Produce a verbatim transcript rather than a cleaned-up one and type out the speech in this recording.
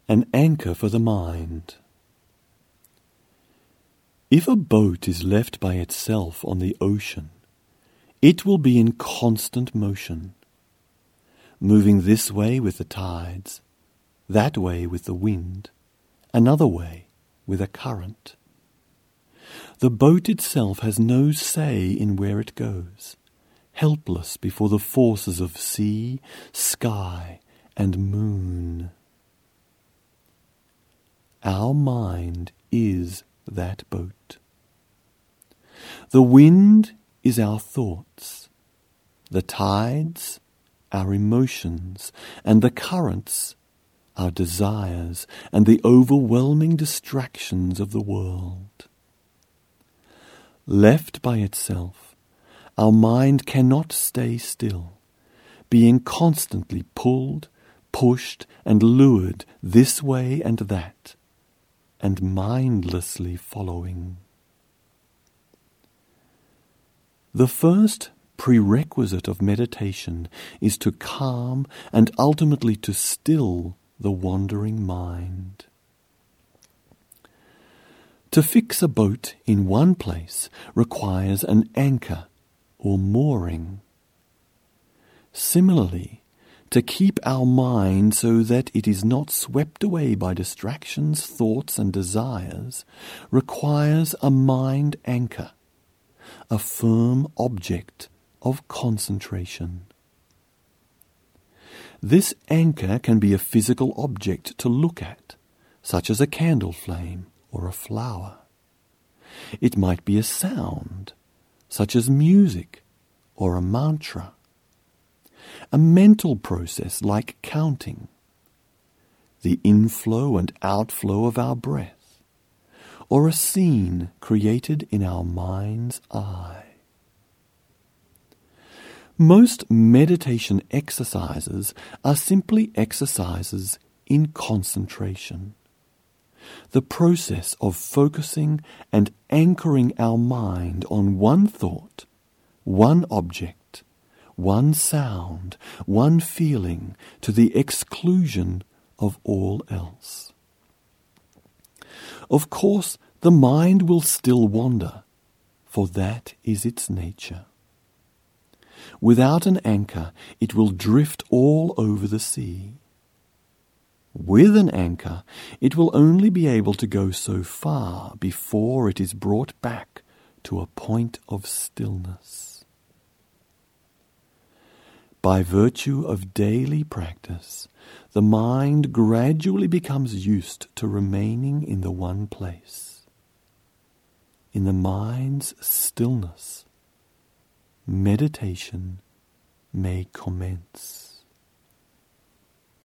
An anchor for the mind. If a boat is left by itself on the ocean, it will be in constant motion, moving this way with the tides, that way with the wind, another way with a current. The boat itself has no say in where it goes, helpless before the forces of sea, sky, and moon. Our mind is that boat. The wind is our thoughts, the tides our emotions, and the currents our desires and the overwhelming distractions of the world. Left by itself, our mind cannot stay still, being constantly pulled, pushed, and lured this way and that, and mindlessly following. The first prerequisite of meditation is to calm and ultimately to still the wandering mind. To fix a boat in one place requires an anchor or mooring. Similarly, to keep our mind so that it is not swept away by distractions, thoughts, and desires requires a mind anchor, a firm object of concentration. This anchor can be a physical object to look at, such as a candle flame or a flower. It might be a sound, such as music or a mantra. A mental process like counting, the inflow and outflow of our breath, or a scene created in our mind's eye. Most meditation exercises are simply exercises in concentration. The process of focusing and anchoring our mind on one thought, one object, one sound, one feeling, to the exclusion of all else. Of course, the mind will still wander, for that is its nature. Without an anchor, it will drift all over the sea. With an anchor, it will only be able to go so far before it is brought back to a point of stillness. By virtue of daily practice, the mind gradually becomes used to remaining in the one place. In the mind's stillness, meditation may commence.